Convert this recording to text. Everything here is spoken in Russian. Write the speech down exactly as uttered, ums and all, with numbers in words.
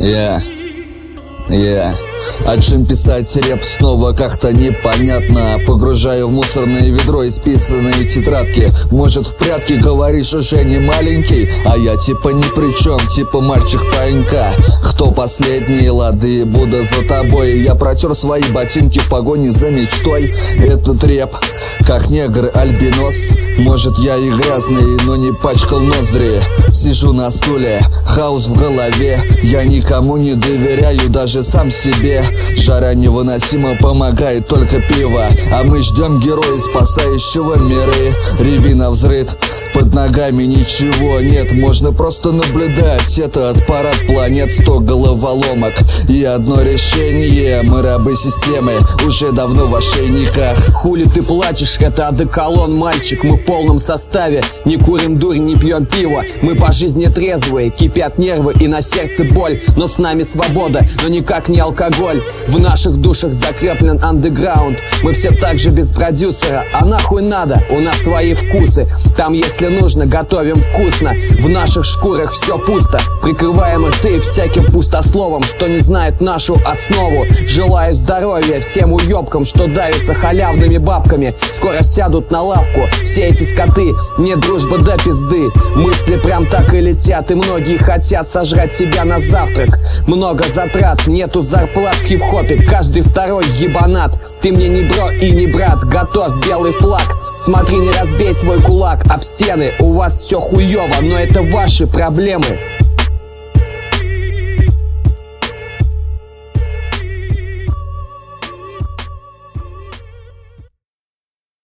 Я, я. О чем писать рэп снова как-то непонятно. Погружаю в мусорное ведро исписанные тетрадки. Может, в прятки говоришь уже не маленький, а я типа ни при чем, типа мальчик паренька. Кто последние лады, буду за тобой. Я протер свои ботинки в погоне за мечтой. Этот рэп, как негр альбинос. Может, я и грязный, но не пачкал ноздри. Сижу на стуле, хаос в голове. Я никому не доверяю, даже сам себе. Жара невыносима, помогает только пиво. А мы ждем героя, спасающего миры. Реви навзрыд, под ногами ничего нет. Можно просто наблюдать этот парад планет. Сто головоломок и одно решение. Мы рабы системы, уже давно в ошейниках. Хули ты плачешь, это одеколон, мальчик. Мы в полном составе, не курим дурь, не пьем пиво. Мы по жизни трезвые, кипят нервы и на сердце боль. Но с нами свобода, но никак не алкоголь. В наших душах закреплен андеграунд. Мы все так же без продюсера, а нахуй надо, у нас свои вкусы. Там, если нужно, готовим вкусно. В наших шкурах все пусто, прикрываем рты всяким пустословом, что не знает нашу основу. Желаю здоровья всем уебкам, что давятся халявными бабками. Скоро сядут на лавку все эти скоты. Нет дружбы до пизды, мысли прям так и летят. И многие хотят сожрать тебя на завтрак. Много затрат, нету зарплат в хип-хопе, каждый второй ебанат. Ты мне не бро и не брат, готов белый флаг. Смотри, не разбей свой кулак об стены. У вас все хуево, но это ваши проблемы.